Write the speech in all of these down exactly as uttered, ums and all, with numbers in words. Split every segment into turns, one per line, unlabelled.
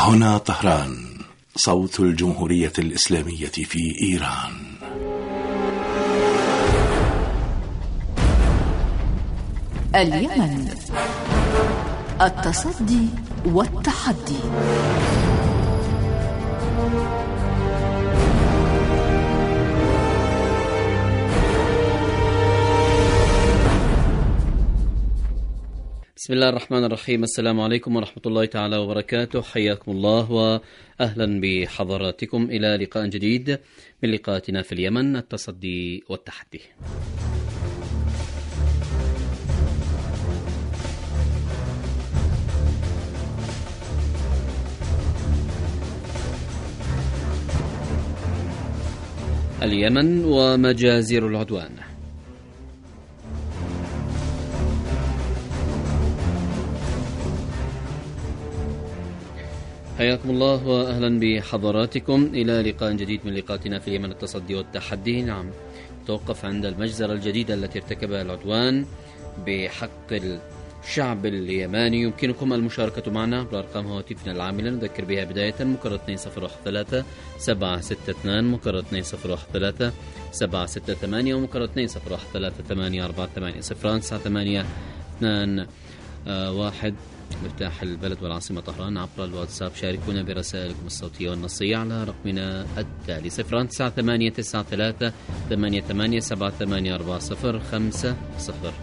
هنا طهران، صوت الجمهورية الإسلامية في إيران.
اليمن، التصدي والتحدي.
بسم الله الرحمن الرحيم. السلام عليكم ورحمة الله تعالى وبركاته. حياكم الله وأهلا بحضراتكم إلى لقاء جديد من لقاءاتنا في اليمن، التصدي والتحدي. اليمن ومجازر العدوان. حياكم الله وأهلا بحضراتكم إلى لقاء جديد من لقاءاتنا في اليمن، التصدي والتحدي. نعم، توقف عند المجزرة الجديدة التي ارتكبها العدوان بحق الشعب اليماني. يمكنكم المشاركة معنا بأرقام هواتفنا العاملة، نذكر بها بداية مكرر اثنين صفر واحد ثلاثة سبعة ستة اثنين، مكرر اثنين صفر واحد ثلاثة سبعة ستة ثمانية، ومكرر اثنين صفر واحد ثلاثة ثمانية أربعة ثمانية صفر تسعة ثمانية اثنين واحد. مفتاح البلد والعاصمة طهران. عبر الواتساب شاركونا برسائلكم الصوتية والنصية على رقمنا التالي صفر تسعة ثمانية تسعة ثلاثة ثمانية ثمانية سبعة ثمانية أربعة صفر خمسة صفر.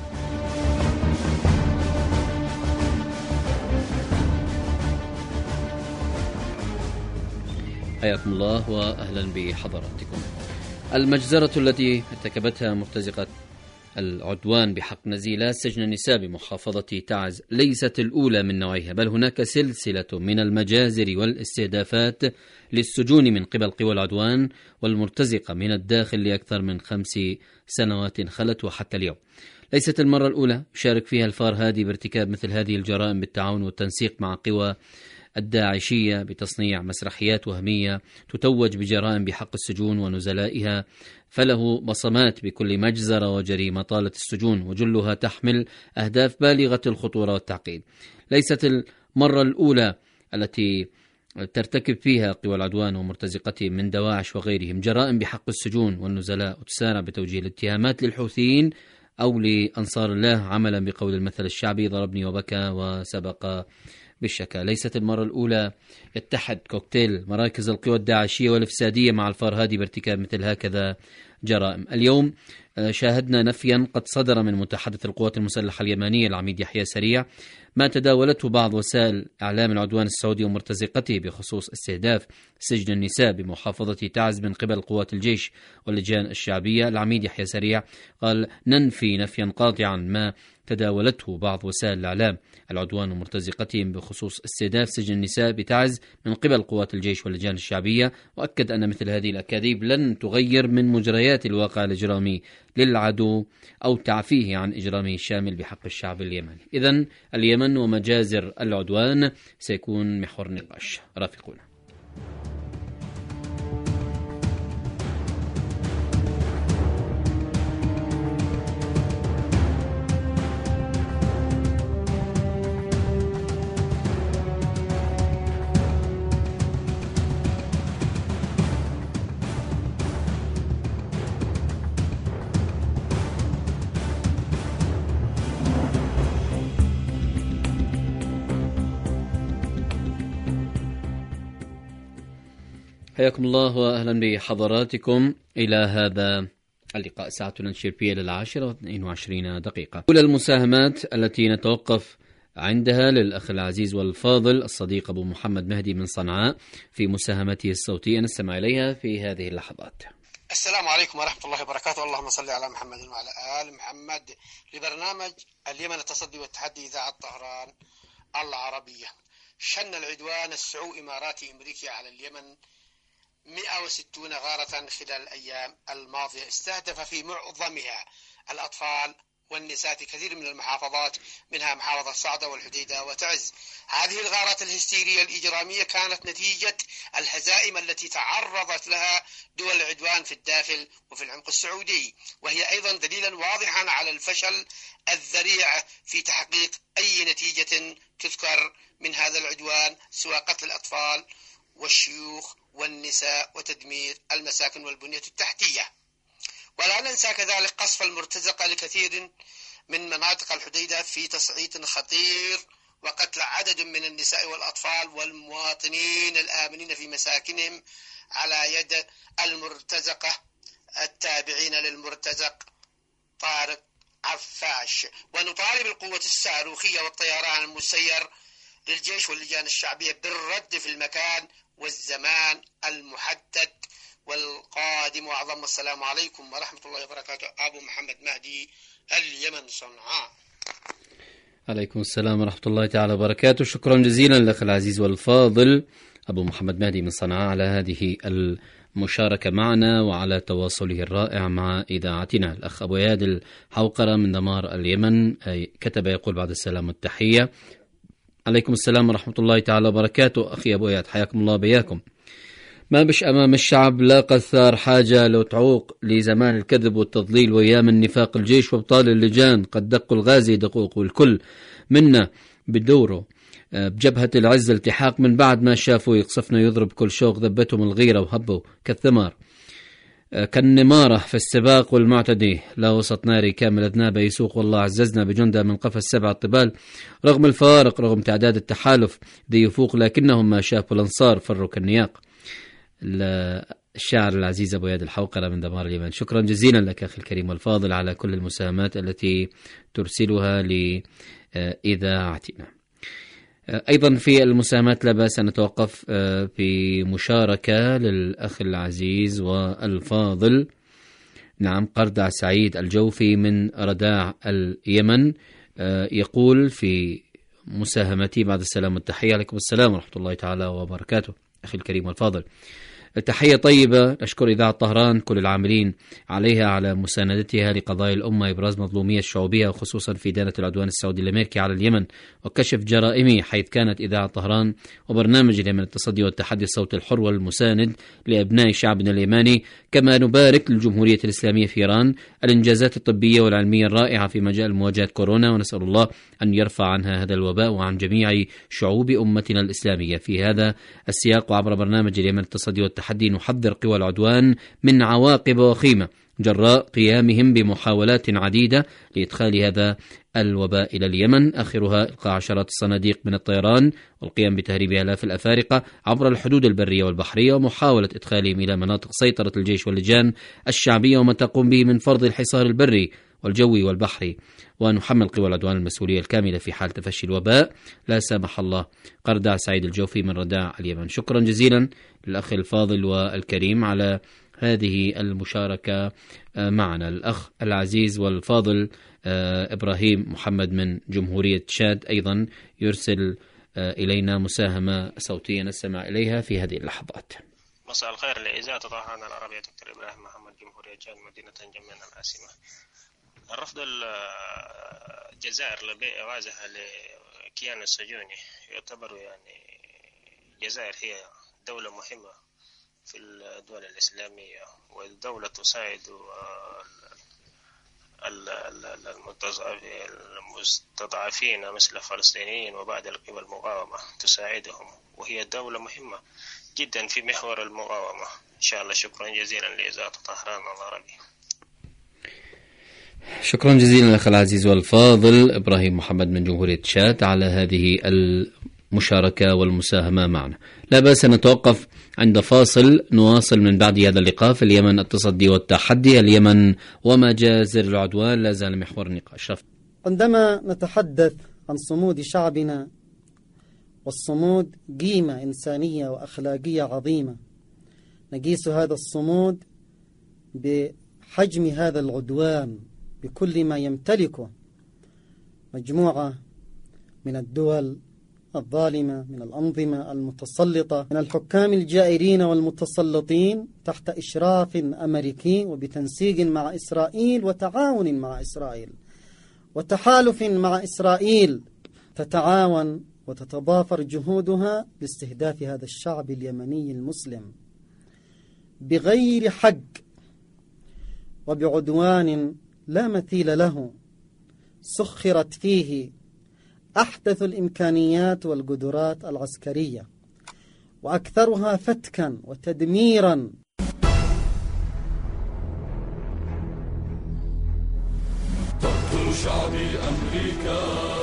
حياكم الله وأهلا بحضراتكم. المجزرة التي ارتكبتها مرتزقة العدوان بحق نزيلات سجن النساء بمحافظة تعز ليست الأولى من نوعها، بل هناك سلسلة من المجازر والاستهدافات للسجون من قبل قوى العدوان والمرتزقة من الداخل لأكثر من خمس سنوات خلت وحتى اليوم. ليست المرة الأولى يشارك فيها الفار هادي بارتكاب مثل هذه الجرائم بالتعاون والتنسيق مع قوى الداعشية بتصنيع مسرحيات وهمية تتوج بجرائم بحق السجون ونزلائها، فله بصمات بكل مجزرة وجريمة طالت السجون، وجلها تحمل أهداف بالغة الخطورة والتعقيد. ليست المرة الأولى التي ترتكب فيها قوى العدوان ومرتزقتهم من دواعش وغيرهم جرائم بحق السجون والنزلاء، وتسارع بتوجيه الاتهامات للحوثيين أو لأنصار الله، عملا بقول المثل الشعبي ضربني وبكى وسبق بالشكا. ليست المرة الأولى يتحد كوكتيل مراكز القوى الداعشية والإفسادية مع الفار هادي بارتكاب مثل هكذا جرائم. اليوم شاهدنا نفيا قد صدر من متحدث القوات المسلحة اليمانية العميد يحيى سريع ما تداولته بعض وسائل إعلام العدوان السعودي ومرتزقته بخصوص استهداف سجن النساء بمحافظة تعز من قبل قوات الجيش واللجان الشعبية. العميد يحيى سريع قال: ننفي نفيا قاطعا ما تداولته بعض وسائل الإعلام العدوان ومرتزقتهم بخصوص استهداف سجن النساء بتعز من قبل قوات الجيش واللجان الشعبية، وأكد أن مثل هذه الأكاذيب لن تغير من مجريات الواقع الإجرامي للعدو أو تعفيه عن إجرامه الشامل بحق الشعب اليمني. إذن اليمن ومجازر العدوان سيكون محور نقاش. رافقونا. حياكم الله وأهلا بحضراتكم إلى هذا اللقاء. ساعتنا الشربية للعاشرة واثنين وعشرين دقيقة. كل المساهمات التي نتوقف عندها للأخ العزيز والفاضل الصديق أبو محمد مهدي من صنعاء في مساهمته الصوتية، نستمع إليها في هذه اللحظات.
السلام عليكم ورحمة الله وبركاته. اللهم صل على محمد وعلى آل محمد. لبرنامج اليمن التصدي والتحدي إذاعة طهران العربية. شن العدوان السعو إماراتي أمريكي على اليمن مئة وستين غارة خلال الأيام الماضية، استهدف في معظمها الأطفال والنساء في كثير من المحافظات، منها محافظة صعدة والحديدة وتعز. هذه الغارات الهستيرية الإجرامية كانت نتيجة الهزائم التي تعرضت لها دول العدوان في الداخل وفي العمق السعودي، وهي أيضا دليلا واضحا على الفشل الذريع في تحقيق أي نتيجة تذكر من هذا العدوان، سواء قتل الأطفال والشيوخ والنساء وتدمير المساكن والبنية التحتية. ولا ننسى كذلك قصف المرتزقة لكثير من مناطق الحديدة في تصعيد خطير، وقتل عدد من النساء والأطفال والمواطنين الآمنين في مساكنهم على يد المرتزقة التابعين للمرتزق طارق عفاش. ونطالب القوة الصاروخية والطيران المسير للجيش واللجان الشعبية بالرد في المكان والزمان المحدد والقادم. وأعظم السلام عليكم ورحمة الله وبركاته. أبو محمد مهدي، اليمن، صنعاء.
عليكم السلام ورحمة الله تعالى وبركاته. شكرا جزيلا لك العزيز والفاضل أبو محمد مهدي من صنعاء على هذه المشاركة معنا وعلى تواصله الرائع مع إذاعتنا. الأخ أبو اياد الحوقرة من دمار اليمن كتب يقول بعد السلام والتحية. عليكم السلام ورحمة الله تعالى وبركاته. أخي أبو اياد حياكم الله بياكم. ما بش أمام الشعب لا قثار حاجة لو تعوق لزمان الكذب والتضليل وأيام النفاق. الجيش وابطال اللجان قد دقوا الغازي دقوق، والكل منا بدوره بجبهة العز التحاق من بعد ما شافوا يقصفنا يضرب كل شوق. ذبتهم الغيرة وهبوا كالثمار كالنمارة في السباق والمعتدي. لا وسط ناري كامل أذنابه يسوق، والله عززنا بجندة من قفا السبع الطبال. رغم الفارق، رغم تعداد التحالف ذي يفوق، لكنهم ما شافوا الأنصار فروا كالنياق. الشاعر العزيز أبو اياد الحوقرة من دمار اليمن، شكرا جزيلا لك أخي الكريم والفاضل على كل المساهمات التي ترسلها لإذاعتنا. أيضا في المساهمات لا بأس أن نتوقف في مشاركة للأخ العزيز والفاضل. نعم، قردع سعيد الجوفي من رداع اليمن يقول في مساهمتي بعد السلام والتحية. عليكم السلام ورحمة الله تعالى وبركاته أخي الكريم والفاضل. تحية طيبة، نشكر إذاعة طهران كل العاملين عليها على مساندتها لقضايا الأمة، إبراز مظلومية الشعوبية وخصوصا في دانة العدوان السعودي الأمريكي على اليمن وكشف جرائمه، حيث كانت إذاعة طهران وبرنامج اليمن التصدي والتحدي الصوت الحر والمساند لأبناء شعبنا اليماني. كما نبارك للجمهورية الإسلامية في إيران الإنجازات الطبية والعلمية الرائعة في مجال مواجهة كورونا، ونسأل الله أن يرفع عنها هذا الوباء وعن جميع شعوب أمتنا الإسلامية. في هذا السياق وعبر برنامج اليمن التصدي والتحدي نحذر قوى العدوان من عواقب وخيمة جراء قيامهم بمحاولات عديدة لإدخال هذا الوباء إلى اليمن، آخرها إلقاء عشرات الصناديق من الطيران والقيام بتهريب آلاف الأفارقة عبر الحدود البرية والبحرية ومحاولة إدخالهم إلى مناطق سيطرة الجيش واللجان الشعبية وما تقوم به من فرض الحصار البري والجوي والبحري، ونحمل قوى العدوان المسؤولية الكاملة في حال تفشي الوباء لا سامح الله. قردع سعيد الجوفي من رداع اليمن. شكرا جزيلا للأخ الفاضل والكريم على هذه المشاركة معنا. الأخ العزيز والفاضل إبراهيم محمد من جمهورية تشاد أيضا يرسل إلينا مساهمة صوتية نستمع إليها في هذه اللحظات.
مساء الخير لإذاعة طهران العربية، دكتور إبراهيم محمد، جمهورية تشاد، مدينة جمينة العاصمة. الرفض الجزائر لإغاثها لكيان السجوني يعتبر يعني الجزائر هي دولة مهمة في الدول الإسلامية، والدولة تساعد المستضعفين مثل الفلسطينيين وبعض القوى المقاومة، تساعدهم، وهي دولة مهمة جدا في محور المقاومة إن شاء الله. شكرا جزيلا لإذاعة طهران العربية.
شكرا جزيلا لك العزيز والفاضل إبراهيم محمد من جمهورية تشاد على هذه المشاركة والمساهمة معنا. لا بأس أن نتوقف عند فاصل، نواصل من بعد هذا اللقاء في اليمن التصدي والتحدي. اليمن ومجازر العدوان لا زال محور النقاش.
عندما نتحدث عن صمود شعبنا، والصمود قيمة إنسانية وأخلاقية عظيمة، نقيس هذا الصمود بحجم هذا العدوان بكل ما يمتلكه مجموعة من الدول الظالمة، من الأنظمة المتسلطة، من الحكام الجائرين والمتسلطين تحت إشراف أمريكي وبتنسيق مع إسرائيل وتعاون مع إسرائيل. وتحالف مع إسرائيل تتعاون وتتضافر جهودها لاستهداف هذا الشعب اليمني المسلم بغير حق وبعدوان لا مثيل له، سخرت فيه أحدث الإمكانيات والقدرات العسكرية وأكثرها فتكا وتدميرا.
تقتل شعبي أمريكا،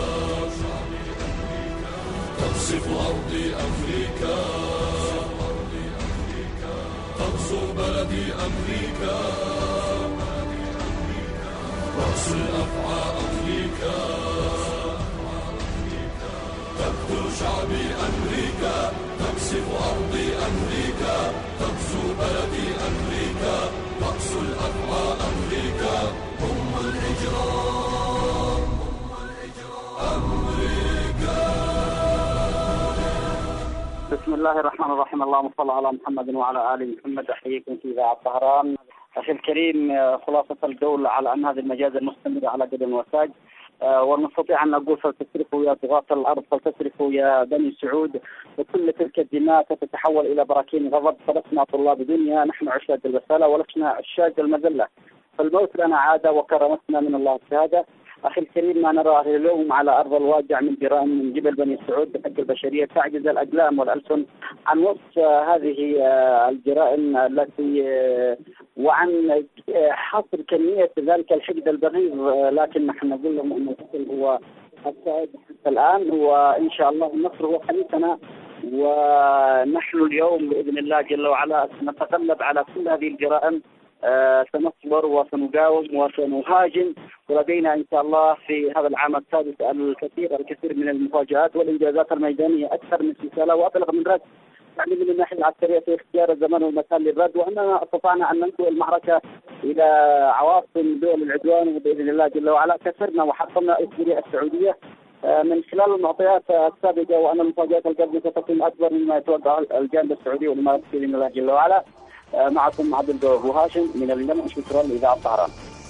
تقصف أرضي أمريكا، تغزو بلدي أمريكا، رأس الأفعى أمريكا، تقتل شعبي أمريكا، تقصف أرضي أمريكا، تغزو بلدي أمريكا، رأس الأفعى أمريكا، هم الإجرام، أمريكا.
بسم الله الرحمن الرحيم، اللهم صل على محمد وعلى آل محمد. أحييكم في إذاعة طهران. أخي الكريم، خلاصة القول على أن هذه المجازر مستمرة على قدم وساق، ونستطيع أن نقول فلتسرفوا يا طغاة الأرض، فلتسرفوا يا بني سعود، وكل تلك الدماء ستتحول إلى براكين غضب. فلسنا طلاب دنيا، نحن عشاق البسالة ولسنا عشاق المذلة، فالموت لنا عادة وكرمتنا من الله الشهادة. أخي الكريم، ما نراه اليوم على أرض الواقع من جرائم من جبل بني سعود بحق البشرية تعجز الأقلام والألسن عن وصف هذه الجرائم التي وعن حصر كمية ذلك الحقد البغيض، لكن نحن نقول لهم أن القتل هو السائد حتى الآن، وإن شاء الله النصر هو حديثنا. ونحن اليوم بإذن الله جل وعلا نتغلب على كل هذه الجرائم، آه سنصبر وسنقاوم وسنهاجم، ولدينا إن شاء الله في هذا العام السادس الكثير الكثير من المفاجآت والإنجازات الميدانية أكثر من سلسلة وأبلغ من رد، يعني من الناحية العسكرية في اختيار الزمان والمكان للرد، وأننا استطعنا أن ننقل المعركة إلى عواصم دول العدوان، وبإذن الله جل وعلا كسرنا وحطمنا إسرائيل السعودية آه من خلال المعطيات السابقة، وأن المفاجآت القادمة ستكون أكبر مما يتوقع الجانب السعودي والإمارات بإذن الله جل وعلا. معكم عبد الجواد أبو هاشم من اليمن، شكرا لإذاعة طهران.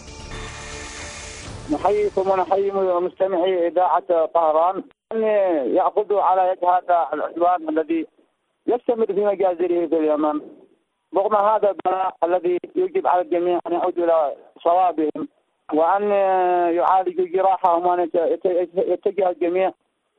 نحييكم ونحيي مستمعي إذاعة طهران أن يأخذوا على يد هذا العدوان الذي يستمر في مجازره في اليمن، رغم هذا البلاء الذي يجب على الجميع أن يعودوا إلى صوابهم وأن يعالجوا جراحهم، وأن يتجه الجميع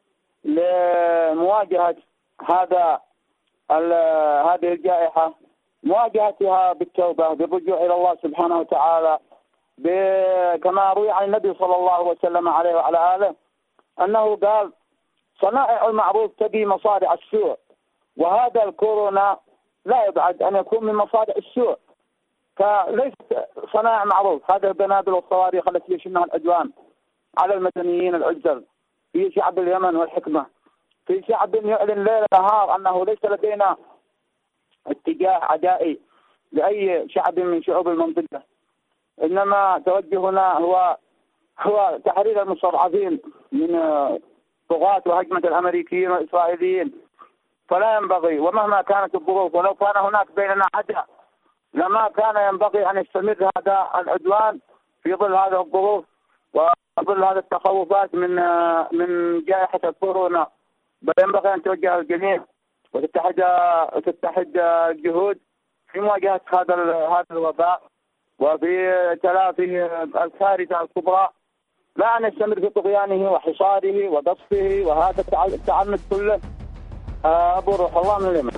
لمواجهة هذا هذه الجائحة، مواجهتها بالتوبة بالرجوع إلى الله سبحانه وتعالى، كما روي عن النبي صلى الله وسلم عليه وعلى آله أنه قال: صنائع المعروف تبي مصارع السوء، وهذا الكورونا لا يبعد أن يكون من مصارع السوء. فليست صنائع معروف هذا البنادل والصواريخ التي يشنها العدوان على المدنيين العزل في شعب اليمن والحكمة، في شعب يعلن ليل نهار أنه ليس لدينا اتجاه عدائي لأي شعب من شعوب المنطقة، إنما توجهنا هو هو تحرير المستضعفين من طغاة وهجمة الأمريكيين والإسرائيليين. فلا ينبغي، ومهما كانت الظروف، ولو كان هناك بيننا عداء، لما كان ينبغي أن يستمر هذا العدوان في ظل هذه الظروف وظل هذه التخوفات من من جائحة الكورونا. بل ينبغي أن توجه الجميع وتتحد وتتحد الجهود في مواجهة هذا هذا الوباء وفي تلافي الكارثة الكبرى، لا أن يستمر في طغيانه وحصاره وقصفه وهذا التعنت كله. أبو روح الله من اليمن.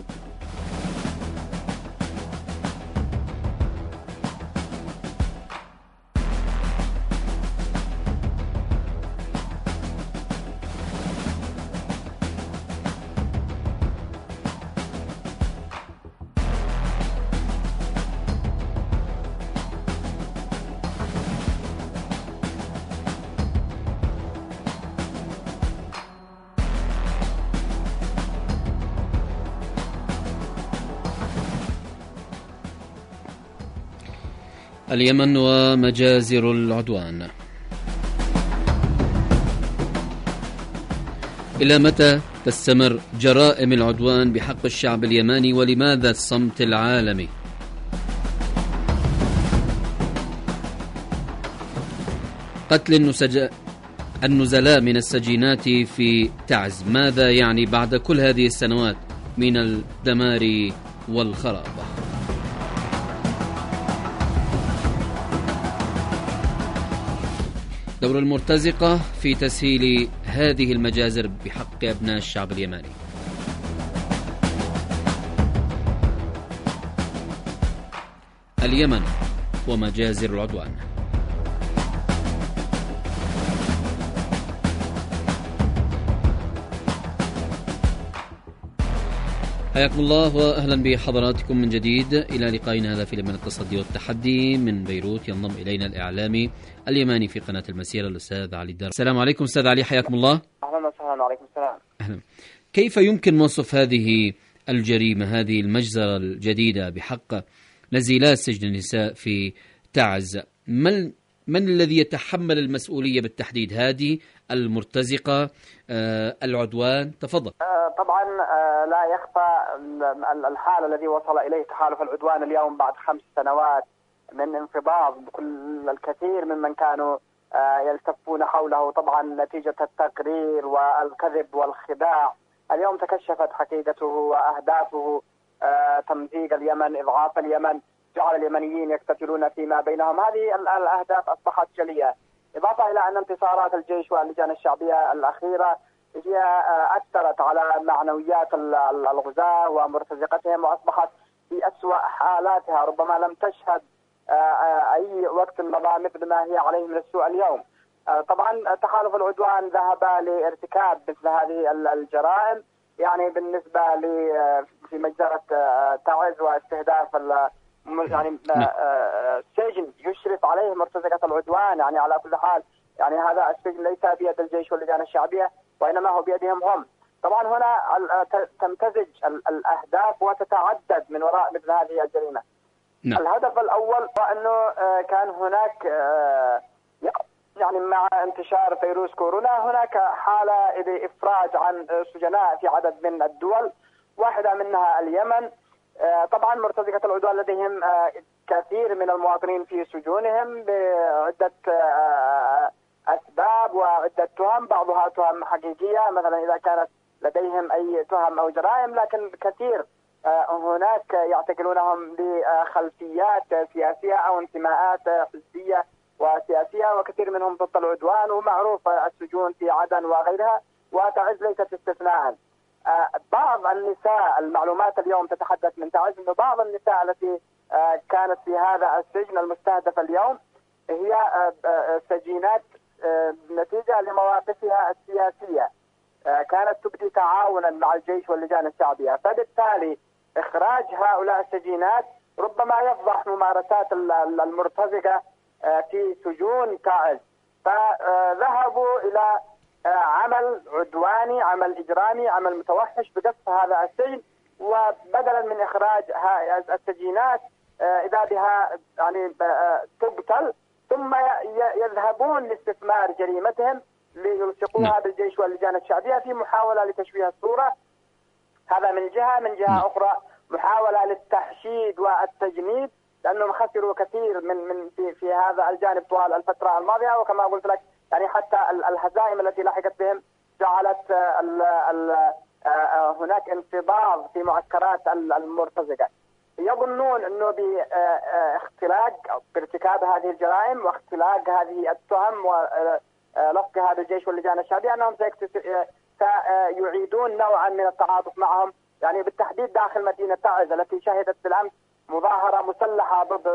اليمن ومجازر العدوان. إلى متى تستمر جرائم العدوان بحق الشعب اليمني، ولماذا الصمت العالمي؟ قتل النسجاء النزلاء من السجينات في تعز. ماذا يعني بعد كل هذه السنوات من الدمار والخراب؟ دور المرتزقة في تسهيل هذه المجازر بحق أبناء الشعب اليماني. اليمن ومجازر العدوان. حياكم الله وأهلا بحضراتكم من جديد إلى لقائنا هذا في لمن التصدي والتحدي. من بيروت ينضم إلينا الإعلامي اليماني في قناة المسيرة الأستاذ علي الدار. السلام عليكم أستاذ علي، حياكم الله.
أهلا وسهلا. وعليكم السلام.
أهلا. كيف يمكن وصف هذه الجريمة، هذه المجزرة الجديدة بحق نزيلات سجن النساء في تعز؟ من من الذي يتحمل المسؤولية بالتحديد؟ هذه المرتزقة آه العدوان؟ تفضل.
آه طبعا آه لا يخفى الحال الذي وصل إليه تحالف العدوان اليوم بعد خمس سنوات من انفضاض بكل الكثير ممن كانوا آه يلتفون حوله، طبعا نتيجة التقرير والكذب والخداع. اليوم تكشفت حقيقته وأهدافه، آه تمزيق اليمن، إضعاف اليمن، جعل اليمنيين يقتتلون فيما بينهم. هذه الأهداف أصبحت جلية، إضافة إلى أن انتصارات الجيش واللجان الشعبية الأخيرة هي أثرت على معنويات الغزاة ومرتزقتهم، وأصبحت في أسوأ حالاتها، ربما لم تشهد أي وقت مضى مثل ما هي عليه من السوء اليوم. طبعا تحالف العدوان ذهب لارتكاب مثل هذه الجرائم، يعني بالنسبة في مجزرة تعز واستهداف يعني سجن يشرف عليه مرتزقة العدوان. يعني على كل حال يعني هذا السجن ليس بيد الجيش واللجان الشعبية، وإنما هو بيدهم هم. طبعا هنا تمتزج الأهداف وتتعدد من وراء مثل هذه الجريمة. نعم. الهدف الأول هو أنه كان هناك يعني مع انتشار فيروس كورونا هناك حالة لإفراج عن سجناء في عدد من الدول، واحدة منها اليمن. طبعا مرتزقة العدوان لديهم كثير من المواطنين في سجونهم بعدة أسباب وعدة تهم، بعضها تهم حقيقية، مثلا إذا كانت لديهم أي تهم أو جرائم، لكن كثير هناك يعتقلونهم لخلفيات سياسية أو انتماءات حزبية وسياسية، وكثير منهم ضد العدوان، ومعروف السجون في عدن وغيرها، وتعز ليست استثناء. بعض النساء، المعلومات اليوم تتحدث من تعز أن بعض النساء التي كانت في هذا السجن المستهدف اليوم هي سجينات نتيجة لمواقفها السياسية، كانت تبدي تعاونا مع الجيش واللجان الشعبية، فبالتالي إخراج هؤلاء السجينات ربما يفضح ممارسات المرتزقة في سجون تعز. فذهبوا إلى عمل عدواني، عمل إجرامي، عمل متوحش بقصف هذا السجن، وبدلا من إخراج السجينات إذا بها يعني تقتل، ثم يذهبون لاستثمار جريمتهم ليلصقوها بالجيش واللجان الشعبية في محاولة لتشويه الصورة. هذا من جهة. من جهة أخرى محاولة للتحشيد والتجنيد، لأنهم خسروا كثير من من في, في هذا الجانب طوال الفترة الماضية، وكما قلت لك يعني حتى الهزائم التي لاحقت بهم جعلت ال ال هناك انفضاض في معسكرات المرتزقة. يظنون أنه باختلاق بارتكاب هذه الجرائم واختلاق هذه التهم ولصق هذا الجيش واللجان الشعبية أنهم سيعيدون نوعا من التعاطف معهم، يعني بالتحديد داخل مدينة تعز التي شهدت بالأمس مظاهرة مسلحة ضد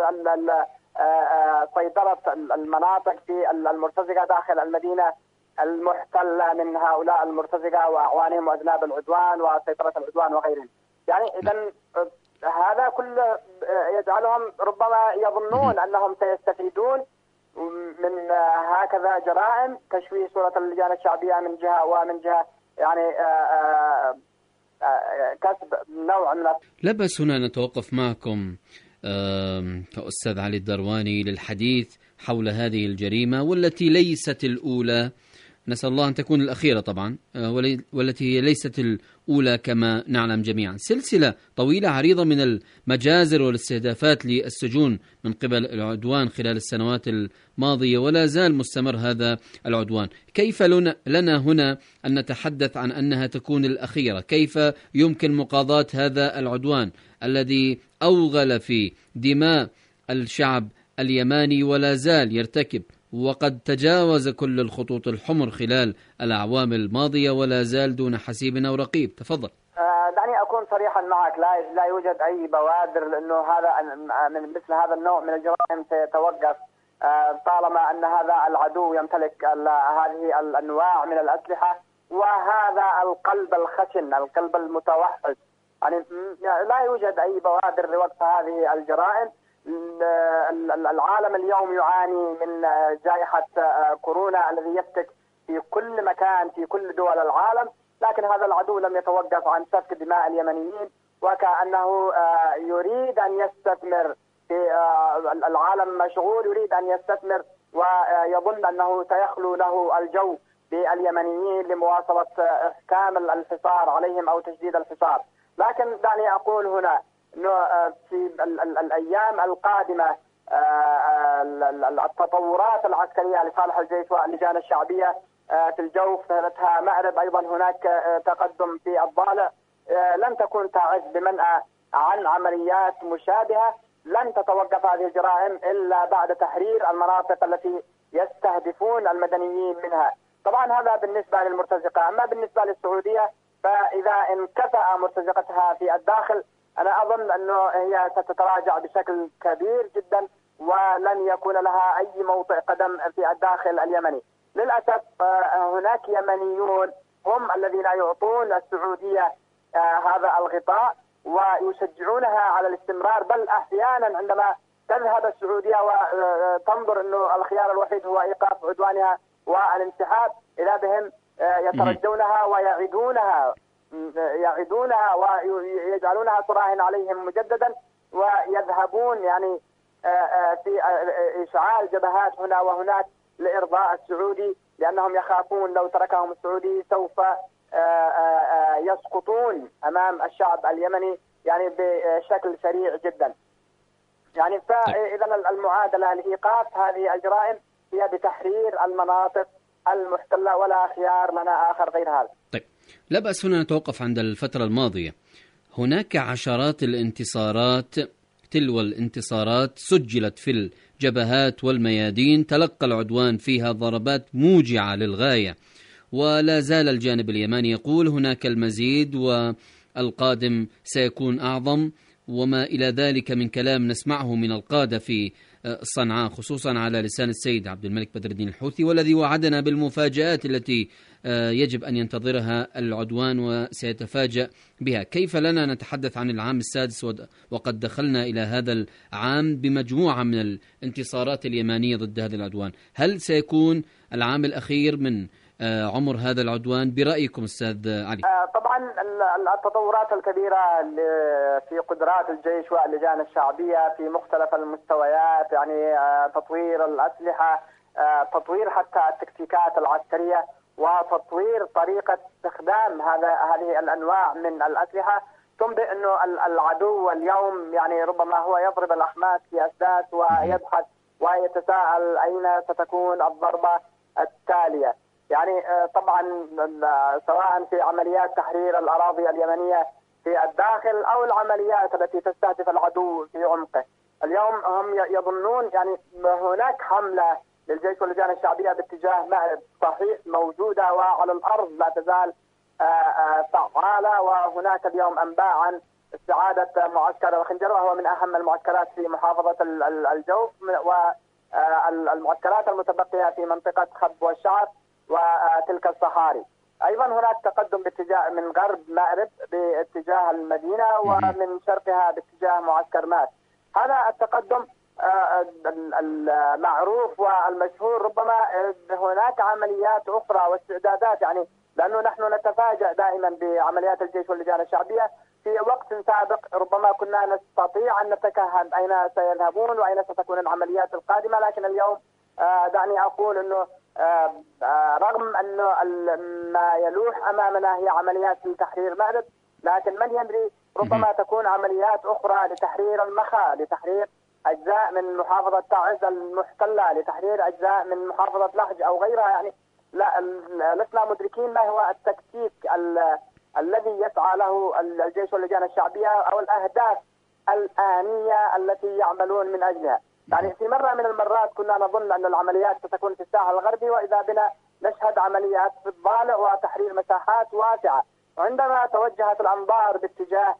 سيطرة المناطق في المرتزقة داخل المدينة المحتلة من هؤلاء المرتزقة وأعوانهم وأذناب العدوان وسيطرة العدوان وغيرهم. يعني إذن هذا كله يجعلهم ربما يظنون أنهم سيستفيدون من هكذا جرائم تشويه صورة اللجان الشعبية من جهة، ومن جهة يعني آآ آآ كسب نوع من.
لا بأس هنا نتوقف معكم أستاذ علي الدرواني للحديث حول هذه الجريمة، والتي ليست الأولى نسأل الله أن تكون الأخيرة طبعا، والتي هي ليست الأولى كما نعلم جميعا. سلسلة طويلة عريضة من المجازر والاستهدافات للسجون من قبل العدوان خلال السنوات الماضية، ولا زال مستمر هذا العدوان. كيف لنا هنا أن نتحدث عن أنها تكون الأخيرة؟ كيف يمكن مقاضاة هذا العدوان الذي أوغل في دماء الشعب اليماني ولا زال يرتكب، وقد تجاوز كل الخطوط الحمر خلال الأعوام الماضية ولا زال دون حسيب أو رقيب؟ تفضل.
دعني أكون صريحا معك، لا لا يوجد أي بوادر لأنه هذا من مثل هذا النوع من الجرائم سيتوقف طالما أن هذا العدو يمتلك هذه الأنواع من الأسلحة وهذا القلب الخشن، القلب المتوحش. يعني لا يوجد أي بوادر لوقف هذه الجرائم. العالم اليوم يعاني من جائحة كورونا الذي يفتك في كل مكان في كل دول العالم، لكن هذا العدو لم يتوقف عن سفك دماء اليمنيين، وكأنه يريد أن يستثمر في العالم مشغول، يريد أن يستثمر ويظن أنه سيخلو له الجو باليمنيين لمواصلة إحكام الحصار عليهم أو تشديد الحصار. لكن دعني أقول هنا أنه في الأيام القادمة التطورات العسكرية لصالح الجيش واللجان الشعبية في الجوف ثالثها مأرب، أيضا هناك تقدم في الضالع، لن تكون تعز بمنع عن عمليات مشابهة. لن تتوقف هذه الجرائم إلا بعد تحرير المناطق التي يستهدفون المدنيين منها. طبعا هذا بالنسبة للمرتزقة. أما بالنسبة للسعودية فإذا انكفأ مرتزقتها في الداخل أنا أظن أنه هي ستتراجع بشكل كبير جدا ولن يكون لها أي موطئ قدم في الداخل اليمني. للأسف هناك يمنيون هم الذين يعطون السعودية هذا الغطاء ويشجعونها على الاستمرار، بل أحيانا عندما تذهب السعودية وتنظر أنه الخيار الوحيد هو إيقاف عدوانها والانسحاب، إذا بهم يترجونها ويعيدونها يعيدونها ويجعلونها تراهن عليهم مجددا، ويذهبون يعني في إشعال جبهات هنا وهناك لإرضاء السعودي، لأنهم يخافون لو تركهم السعودي سوف يسقطون أمام الشعب اليمني يعني بشكل سريع جدا. يعني فإذا المعادلة لإيقاف هذه الجرائم هي بتحرير المناطق المحتلة، ولا خيار لنا آخر غير هذا.
طيب، لا بأس هنا نتوقف عند الفترة الماضية. هناك عشرات الانتصارات تلو الانتصارات سجلت في الجبهات والميادين، تلقى العدوان فيها ضربات موجعة للغاية، ولا زال الجانب اليماني يقول هناك المزيد والقادم سيكون أعظم، وما إلى ذلك من كلام نسمعه من القادة في صنعاء، خصوصا على لسان السيد عبد الملك بدر الدين الحوثي، والذي وعدنا بالمفاجآت التي يجب أن ينتظرها العدوان وسيتفاجأ بها. كيف لنا نتحدث عن العام السادس وقد دخلنا إلى هذا العام بمجموعة من الانتصارات اليمانية ضد هذا العدوان؟ هل سيكون العام الأخير من عمر هذا العدوان برأيكم أستاذ علي؟
طبعا التطورات الكبيرة في قدرات الجيش واللجان الشعبية في مختلف المستويات، يعني تطوير الأسلحة، تطوير حتى التكتيكات العسكرية، وتطوير طريقة استخدام هذا هذه الأنواع من الأسلحة، تنبئ أنه العدو اليوم يعني ربما هو يضرب الأحماس في أسداس ويبحث ويتساءل أين ستكون الضربة التالية. يعني طبعا سواء في عمليات تحرير الأراضي اليمنية في الداخل أو العمليات التي تستهدف العدو في عمقه. اليوم هم يظنون يعني هناك حملة للجيش واللجان الشعبية باتجاه مأرب، صحيح موجودة وعلى الأرض لا تزال فعالة، وهناك اليوم أنباء عن استعادة معسكر الخنجر وهو من أهم المعسكرات في محافظة الجوف، والمعسكرات المتبقية في منطقة خب والشعر وتلك الصحاري. أيضا هناك تقدم باتجاه من غرب مأرب باتجاه المدينة ومن شرقها باتجاه معسكر ماس. هذا التقدم المعروف والمشهور. ربما هناك عمليات أخرى واستعدادات، يعني لأنه نحن نتفاجأ دائما بعمليات الجيش واللجان الشعبية. في وقت سابق ربما كنا نستطيع أن نتكهن أين سيذهبون وأين ستكون العمليات القادمة، لكن اليوم دعني أقول أنه رغم أنه ما يلوح أمامنا هي عمليات لتحرير مأرب، لكن من يدري ربما تكون عمليات أخرى لتحرير المخا، لتحرير أجزاء من محافظة تعز المحتلة، لتحرير أجزاء من محافظة لحج أو غيرها. يعني لا لسنا مدركين ما هو التكتيك الذي يسعى له الجيش واللجان الشعبية أو الأهداف الآنية التي يعملون من أجلها. يعني في مرة من المرات كنا نظن أن العمليات ستكون في الساحل الغربي، وإذا بنا نشهد عمليات في الضالع وتحرير مساحات واسعة. وعندما توجهت الأنظار باتجاه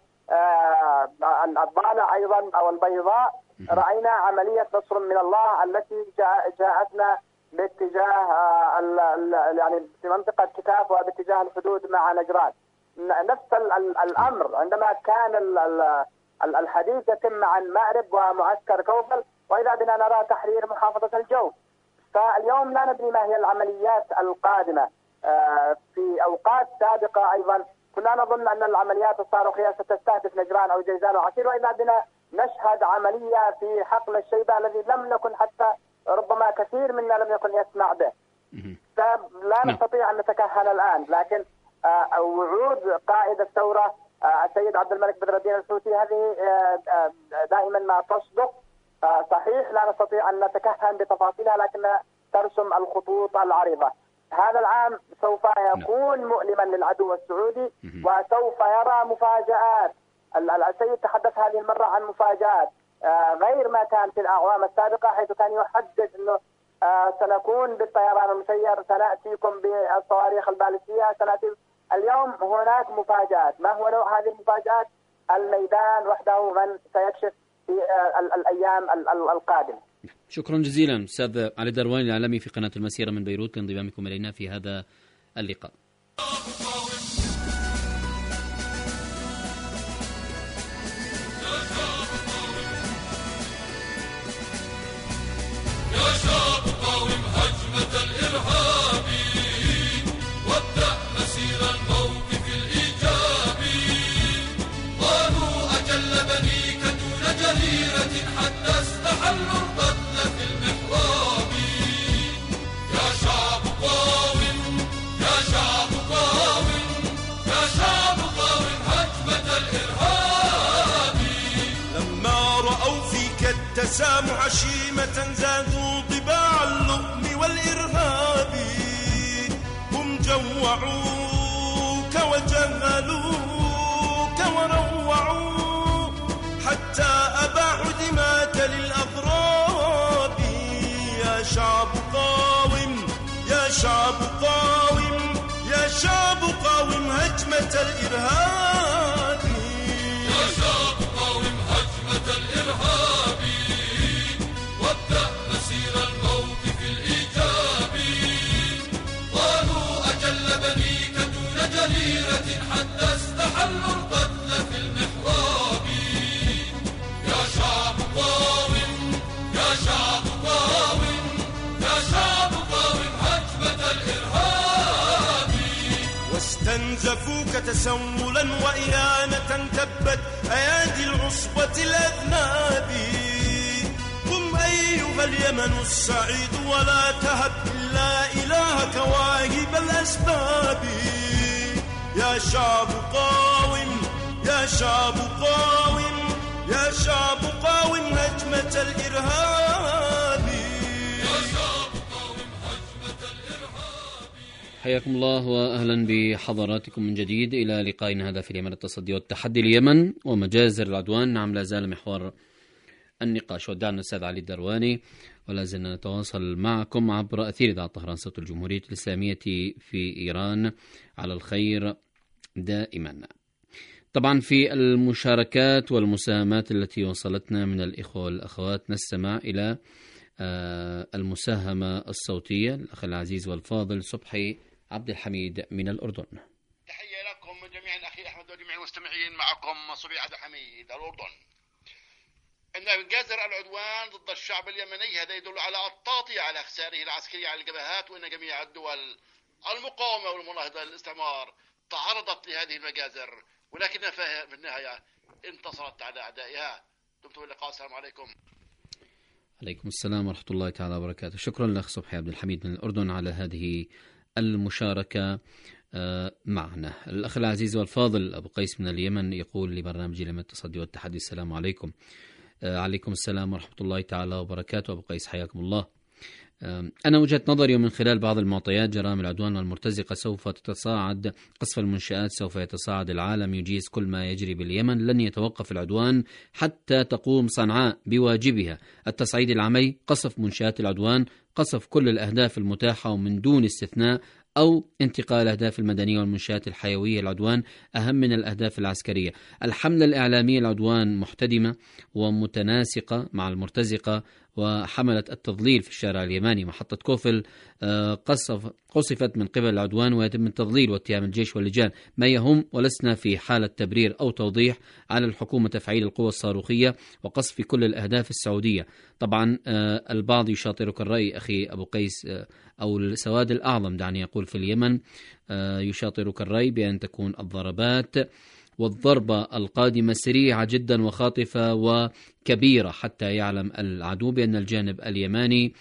الضالع أيضا أو البيضاء، رأينا عملية نصر من الله التي جاءتنا باتجاه يعني في منطقة كتاف وباتجاه الحدود مع نجران. نفس الأمر عندما كان الحديث يتم عن مأرب ومعسكر كوفل، وإذا بنا نرى تحرير محافظة الجوف. فاليوم لا ندري ما هي العمليات القادمة. في أوقات سابقة أيضا كنا نظن أن العمليات الصاروخية ستستهدف نجران أو جيزان وعسير، وإذا بنا نشهد عملية في حقل الشيبة الذي لم نكن حتى ربما كثير منا لم يكن يسمع به. فلا نستطيع أن نتكهن الآن، لكن وعود قائد الثورة السيد عبد الملك بدر الدين الحوثي هذه دائما ما تصدق. صحيح لا نستطيع أن نتكهن بتفاصيلها، لكن ترسم الخطوط العريضة. هذا العام سوف يكون مؤلما للعدو السعودي، وسوف يرى مفاجآت. السيد تحدث هذه المرة عن مفاجآت غير ما كان في الأعوام السابقة، حيث كان يحدد أنه سنكون بالطيران المسير، سنأتيكم بالصواريخ البالستية، سنأتي. اليوم هناك مفاجآت. ما هو نوع هذه المفاجآت؟ الميدان وحده من سيكشف في الأيام القادمة.
شكرا جزيلا أستاذ علي الدرواني الإعلامي في قناة المسيرة من بيروت لانضمامكم إلينا في هذا اللقاء.
يا شعب قاوم هجمة الإرهاب، وابدأ مسير الموقف الإيجابي. قالوا أجل بنيك دون جريرة حتى استحلوا القتل في المحراب. يا شعب قاوم، يا شعب قاوم، يا شعب قاوم هجمة الإرهاب. لما رأوا فيك التسامح شيمة زادوا طباع اللؤم والإرهاب. هم جوعوك وجهلوك وروعوا حتى أباحوا دماك للأضراب. يا شعب قاوم، يا شعب قاوم، يا شعب قاوم هجمة الإرهاب. يا شعب قاوم هجمة الإرهاب، وابدأ مسير الموقف الإيجابي. قالوا أجل بنيك دون جريرة حتى استحلوا القتل في المحراب. يا شعب قاوم، يا شعب قاوم، يا شعب قاوم هجمة الإرهاب. واستنزفوك تسولا وإهانة تبت أيادي العصبة الأذناب. قم أيها اليمن السعيد ولا تهب إلا إلهك واهب الأسباب. يا شعب قاوم، يا شعب قاوم، يا شعب قاوم هجمة الإرهاب. يا شعب قاوم هجمة الإرهاب.
حياكم الله وأهلا بحضراتكم من جديد إلى لقائنا هذا في اليمن التصدي والتحدي. اليمن ومجازر العدوان. نعم لا زال محور النقاش. ودعنا الأستاذ علي الدرواني، ولا زلنا نتواصل معكم عبر أثير إذاعة طهران صوت الجمهورية الإسلامية في إيران على الخير دائما. طبعا في المشاركات والمساهمات التي وصلتنا من الإخوة والأخوات نستمع إلى المساهمة الصوتية الأخ العزيز والفاضل صبحي عبد الحميد من الأردن.
تحية لكم جميعا أخي أحمد وجميع المستمعين. معكم صبحي عبد الحميد الأردن. إن جزر العدوان ضد الشعب اليمني هذا يدل على التعطية على خساره العسكري على الجبهات، وإن جميع الدول المقاومة والمناهضة للاستعمار تعرضت لهذه المجازر، ولكنها في النهاية انتصرت على أعدائها. دمتم باللقاء. السلام عليكم.
عليكم السلام ورحمة الله تعالى وبركاته. شكرا لك صبحي عبد الحميد من الأردن على هذه المشاركة معنا. الأخ العزيز والفاضل أبو قيس من اليمن يقول لبرنامج اليمن التصدي والتحدي: السلام عليكم. عليكم السلام ورحمة الله تعالى وبركاته. أبو قيس حياكم الله. أنا وجهة نظري ومن خلال بعض المعطيات جرائم العدوان والمرتزقة سوف تتصاعد، قصف المنشآت سوف يتصاعد، العالم يجيز كل ما يجري باليمن، لن يتوقف العدوان حتى تقوم صنعاء بواجبها التصعيد العملي، قصف منشآت العدوان، قصف كل الأهداف المتاحة ومن دون استثناء، أو انتقال الأهداف المدنية والمنشآت الحيوية. العدوان أهم من الأهداف العسكرية. الحملة الإعلامية العدوان محتدمة ومتناسقة مع المرتزقة وحملة التضليل في الشارع اليماني. محطة كوفل قصف قصفت من قبل العدوان ويتم التضليل واتهام الجيش واللجان. ما يهم ولسنا في حالة تبرير أو توضيح على الحكومة تفعيل القوى الصاروخية وقصف كل الأهداف السعودية. طبعا البعض يشاطرك الرأي أخي أبو قيس، أو السواد الأعظم دعني أقول في اليمن يشاطرك الرأي بأن تكون الضربات والضربة القادمة سريعة جدا وخاطفة وكبيرة حتى يعلم العدو بأن الجانب اليماني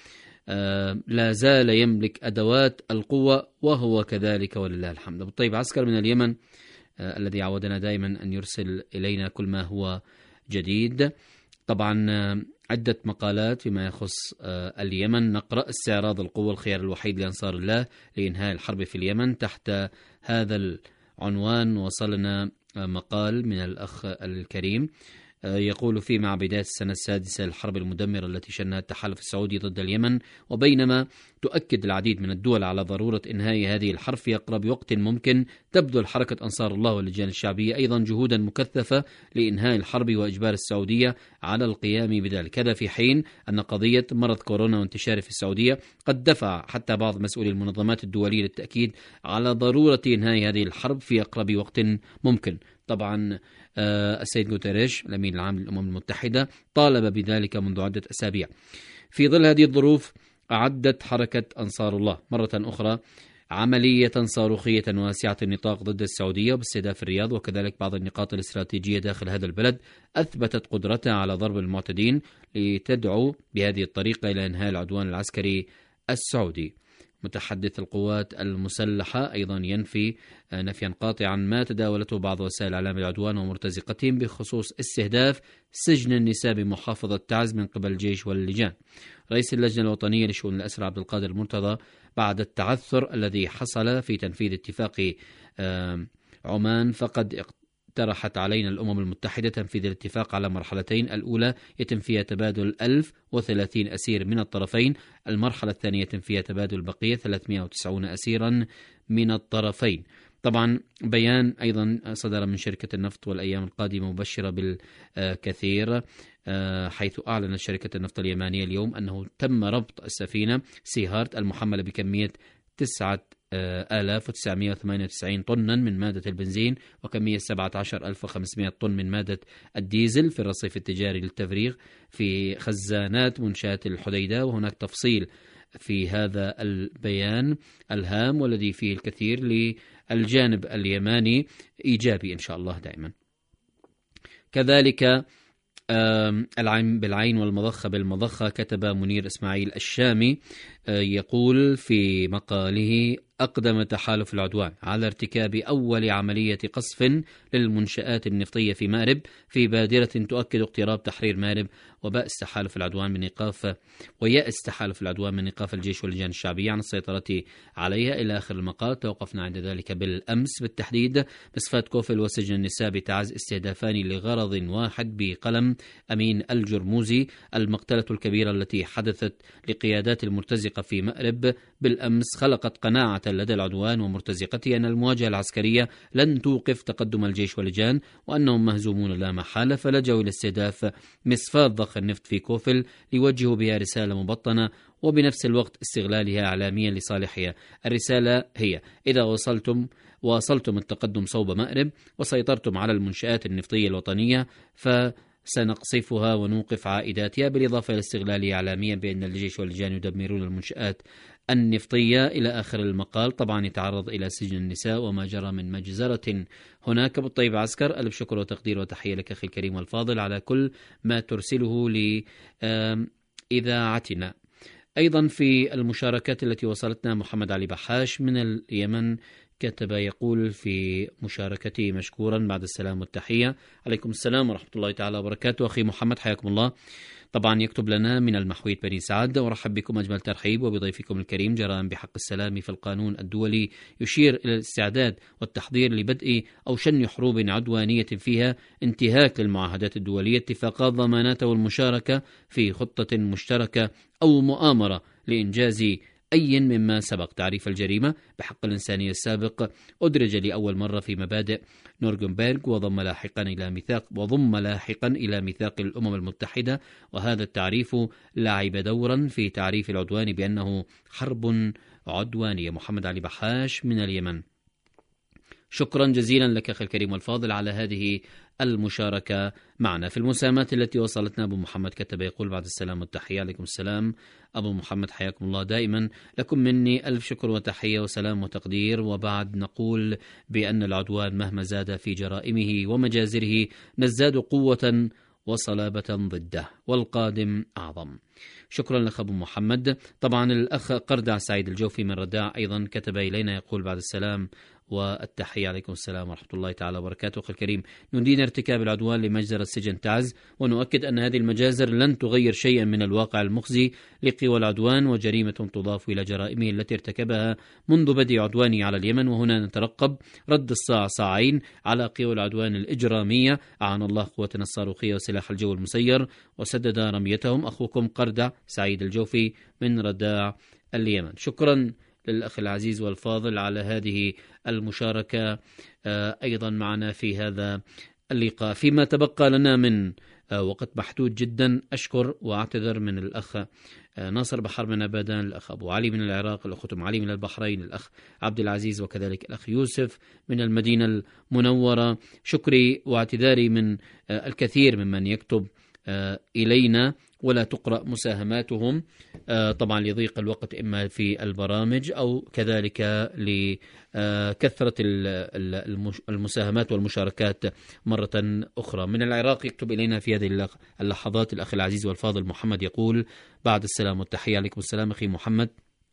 لا زال يملك أدوات القوة وهو كذلك ولله الحمد. بالطيب عسكر من اليمن الذي عودنا دائما أن يرسل إلينا كل ما هو جديد. طبعا عدة مقالات فيما يخص اليمن. نقرأ: استعراض القوة الخيار الوحيد لأنصار الله لإنهاء الحرب في اليمن. تحت هذا العنوان وصلنا مقال من الأخ الكريم يقول فيه: مع بداية السنة السادسة للحرب المدمرة التي شنها التحالف السعودي ضد اليمن، وبينما تؤكد العديد من الدول على ضرورة إنهاء هذه الحرب في أقرب وقت ممكن، تبذل حركة أنصار الله واللجان الشعبية أيضا جهودا مكثفة لإنهاء الحرب وإجبار السعودية على القيام بذلك. هذا في حين أن قضية مرض كورونا وانتشاره في السعودية قد دفع حتى بعض مسؤولي المنظمات الدولية للتأكيد على ضرورة إنهاء هذه الحرب في أقرب وقت ممكن. طبعا السيد غوتيريش الأمين العام للأمم المتحدة طالب بذلك منذ عدة أسابيع. في ظل هذه الظروف أعدت حركة أنصار الله مرة أخرى عملية صاروخية واسعة النطاق ضد السعودية باستهداف الرياض وكذلك بعض النقاط الاستراتيجية داخل هذا البلد، أثبتت قدرتها على ضرب المعتدين لتدعو بهذه الطريقة إلى إنهاء العدوان العسكري السعودي. متحدث القوات المسلحة أيضا ينفي نفيا قاطعا ما تداولته بعض وسائل إعلام العدوان ومرتزقتهم بخصوص استهداف سجن النساء بمحافظة تعز من قبل الجيش واللجان. رئيس اللجنة الوطنية لشؤون الأسرى عبد القادر المرتضى بعد التعثر الذي حصل في تنفيذ اتفاق عمان فقد اقترحت علينا الأمم المتحدة تنفيذ الاتفاق على مرحلتين: الأولى يتم فيها تبادل ألف وثلاثين أسير من الطرفين، المرحلة الثانية يتم فيها تبادل بقية ثلاثمائة وتسعين أسيرا من الطرفين. طبعا بيان أيضا صدر من شركة النفط والأيام القادمة مبشرة بالكثير، حيث أعلنت شركة النفط اليمانية اليوم أنه تم ربط السفينة سيهارت المحملة بكمية تسعة آلاف وتسعمائة وثمانية وتسعين طنا من مادة البنزين وكمية سبعة عشر ألف وخمسمائة طن من مادة الديزل في الرصيف التجاري للتفريغ في خزانات منشآت الحديدة. وهناك تفصيل في هذا البيان الهام والذي فيه الكثير للجانب اليماني إيجابي إن شاء الله دائما. كذلك العين بالعين والمضخة بالمضخة. كتب منير إسماعيل الشامي يقول في مقاله: أقدم تحالف العدوان على ارتكاب أول عملية قصف للمنشآت النفطية في مأرب في بادرة تؤكد اقتراب تحرير مأرب وبأس تحالف العدوان من إيقاف ويأس تحالف العدوان من إيقاف الجيش واللجان الشعبية عن السيطرة عليها إلى آخر المقال. توقفنا عند ذلك بالأمس بالتحديد بصفات كوفل وسجن النساء بتعز، استهدافان لغرض واحد بقلم أمين الجرموزي. المقتلة الكبيرة التي حدثت لقيادات المرتزقة في مأرب بالأمس خلقت قناعة لدى العدوان ومرتزقته أن المواجهة العسكرية لن توقف تقدم الجيش واللجان وأنهم مهزومون لا محالة، فلجوا إلى استهداف مصفاة ضخ النفط في كوفل ليوجهوا بها رسالة مبطنة وبنفس الوقت استغلالها إعلاميا لصالحها. الرسالة هي: إذا وصلتم واصلتم التقدم صوب مأرب وسيطرتم على المنشآت النفطية الوطنية فسنقصفها ونوقف عائداتها، بالإضافة إلى استغلالها إعلاميا بأن الجيش واللجان يدمرون المنشآت النفطية إلى آخر المقال. طبعا يتعرض إلى سجن النساء وما جرى من مجزرة هناك. بالطيب عسكر، ألف شكر وتقدير وتحية لك أخي الكريم والفاضل على كل ما ترسله إذاعتنا. أيضا في المشاركات التي وصلتنا محمد علي بحاش من اليمن كتب يقول في مشاركته مشكورا بعد السلام والتحية. عليكم السلام ورحمة الله تعالى وبركاته. أخي محمد حياكم الله. طبعا يكتب لنا من المحويت بني سعد: ورحب بكم أجمل ترحيب وبضيفكم الكريم. جراء بحق السلام في القانون الدولي يشير إلى الاستعداد والتحضير لبدء أو شن حروب عدوانية فيها انتهاك للمعاهدات الدولية، اتفاقات ضمانات والمشاركة في خطة مشتركة أو مؤامرة لإنجاز أي مما سبق. تعريف الجريمة بحق الإنسانية السابق أدرج لأول مرة في مبادئ نورنبرغ وضم لاحقا إلى ميثاق وضم لاحقا إلى ميثاق الأمم المتحدة، وهذا التعريف لعب دورا في تعريف العدوان بأنه حرب عدوانية. محمد علي بحاش من اليمن. شكرا جزيلا لك أخي الكريم والفاضل على هذه المشاركة معنا. في المساهمات التي وصلتنا أبو محمد كتب يقول: بعد السلام والتحية. عليكم السلام أبو محمد حياكم الله دائما. لكم مني ألف شكر وتحية وسلام وتقدير. وبعد نقول بأن العدوان مهما زاد في جرائمه ومجازره نزداد قوة وصلابة ضده، والقادم أعظم. شكرا لك أبو محمد. طبعا الأخ قردع سعيد الجوفي من رداع أيضا كتب إلينا يقول: بعد السلام والتحية. عليكم السلام ورحمة الله تعالى وبركاته. أخي الكريم، ندين ارتكاب العدوان لمجزرة سجن تعز، ونؤكد أن هذه المجازر لن تغير شيئا من الواقع المخزي لقوى العدوان، وجريمة تضاف إلى جرائمه التي ارتكبها منذ بدء عدوانه على اليمن. وهنا نترقب رد الصاع صاعين على قوى العدوان الإجرامية. أعان الله قوتنا الصاروخية وسلاح الجو المسير وسدد رميتهم. أخوكم قردع سعيد الجوفي من رداع اليمن. شكرا للأخ العزيز والفاضل على هذه المشاركة أيضا معنا في هذا اللقاء. فيما تبقى لنا من وقت محدود جدا، أشكر وأعتذر من الأخ ناصر بحر من أبادان، الأخ أبو علي من العراق، الأخ أم علي من البحرين، الأخ عبد العزيز، وكذلك الأخ يوسف من المدينة المنورة. شكري واعتذاري من الكثير ممن يكتب إلينا ولا تقرأ مساهماتهم، طبعا لضيق الوقت إما في البرامج أو كذلك لكثرة المساهمات والمشاركات مرة أخرى. من العراق يكتب إلينا في هذه اللحظات الأخ العزيز والفاضل محمد يقول: بعد السلام والتحية. عليكم السلام أخي محمد،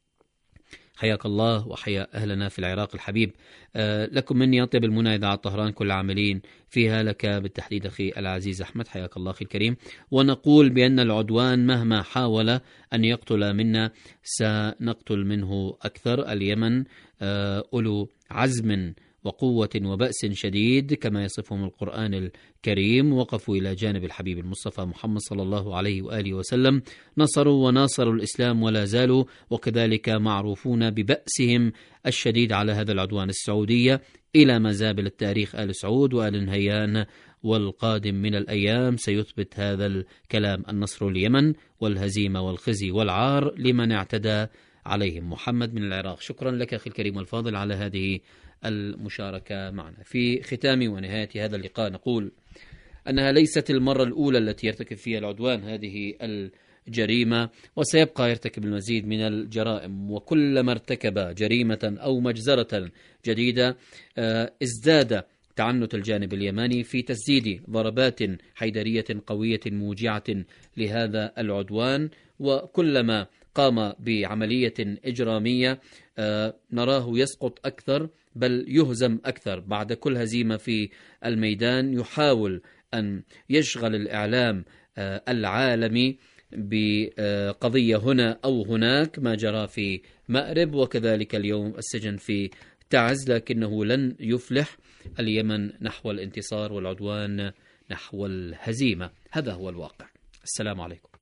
حياك الله وحيا أهلنا في العراق الحبيب. أه لكم مني أطيب المنى إذاعة طهران، كل عاملين فيها لك بالتحديد أخي العزيز أحمد، حياك الله أخي الكريم. ونقول بأن العدوان مهما حاول أن يقتل منا سنقتل منه أكثر. اليمن أه أولو عزم وقوة وبأس شديد كما يصفهم القرآن الكريم، وقفوا إلى جانب الحبيب المصطفى محمد صلى الله عليه وآله وسلم، نصروا وناصروا الإسلام ولا زالوا، وكذلك معروفون ببأسهم الشديد على هذا العدوان. السعودية إلى مزابل التاريخ آل سعود وآل نهيان، والقادم من الأيام سيثبت هذا الكلام. النصر اليمن والهزيمة والخزي والعار لمن اعتدى عليهم. محمد من العراق، شكرا لك أخي الكريم والفاضل على هذه المشاركة معنا. في ختام ونهاية هذا اللقاء نقول أنها ليست المرة الأولى التي يرتكب فيها العدوان هذه الجريمة، وسيبقى يرتكب المزيد من الجرائم، وكلما ارتكب جريمة أو مجزرة جديدة ازداد تعنت الجانب اليماني في تسديد ضربات حيدرية قوية موجعة لهذا العدوان، وكلما قام بعملية إجرامية نراه يسقط أكثر بل يهزم أكثر. بعد كل هزيمة في الميدان يحاول أن يشغل الإعلام العالمي بقضية هنا أو هناك، ما جرى في مأرب وكذلك اليوم السجن في تعز، لكنه لن يفلح. اليمن نحو الانتصار والعدوان نحو الهزيمة، هذا هو الواقع. السلام عليكم.